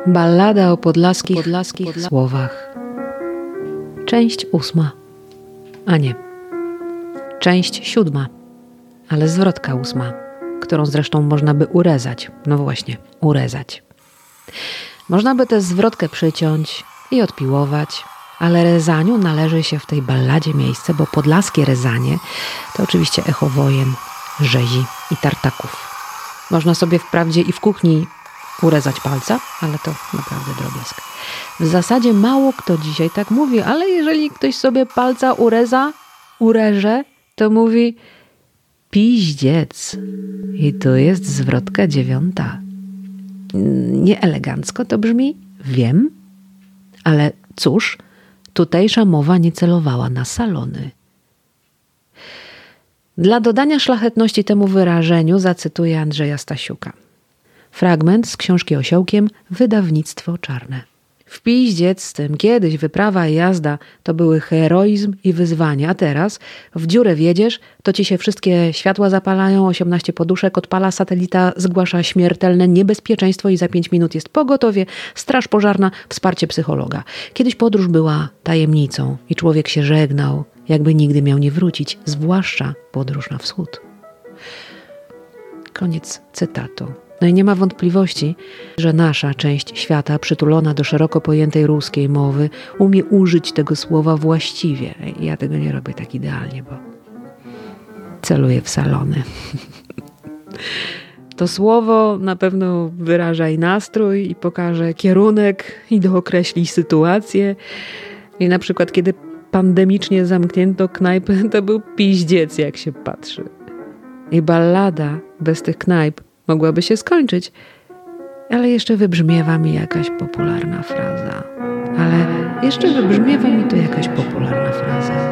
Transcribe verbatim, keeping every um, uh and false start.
Ballada o podlaskich, podlaskich słowach. Część ósma. A nie. Część siódma. Ale zwrotka ósma, którą zresztą można by urezać. No właśnie, urezać. Można by tę zwrotkę przyciąć i odpiłować, ale rezaniu należy się w tej balladzie miejsce, bo podlaskie rezanie to oczywiście echo wojen, rzezi i tartaków. Można sobie wprawdzie i w kuchni urezać palca, ale to naprawdę drobiazg. W zasadzie mało kto dzisiaj tak mówi, ale jeżeli ktoś sobie palca ureza, ureże, to mówi piździec. I tu jest zwrotka dziewiąta. Nieelegancko to brzmi, wiem, ale cóż, tutejsza mowa nie celowała na salony. Dla dodania szlachetności temu wyrażeniu zacytuję Andrzeja Stasiuka. Fragment z książki Osiołkiem, wydawnictwo czarne. W piździec z tym kiedyś wyprawa i jazda to były heroizm i wyzwanie, a teraz w dziurę wjedziesz, to ci się wszystkie światła zapalają, osiemnaście poduszek odpala, satelita zgłasza śmiertelne niebezpieczeństwo i za pięć minut jest pogotowie, straż pożarna, wsparcie psychologa. Kiedyś podróż była tajemnicą i człowiek się żegnał, jakby nigdy miał nie wrócić, zwłaszcza podróż na wschód. Koniec cytatu. No i nie ma wątpliwości, że nasza część świata przytulona do szeroko pojętej ruskiej mowy umie użyć tego słowa właściwie. Ja tego nie robię tak idealnie, bo celuję w salony. To słowo na pewno wyraża i nastrój, i pokaże kierunek, i dookreśli sytuację. I na przykład, kiedy pandemicznie zamknięto knajpy, to był piździec, jak się patrzy. I ballada bez tych knajp mogłaby się skończyć, ale jeszcze wybrzmiewa mi jakaś popularna fraza. Ale jeszcze wybrzmiewa mi tu jakaś popularna fraza.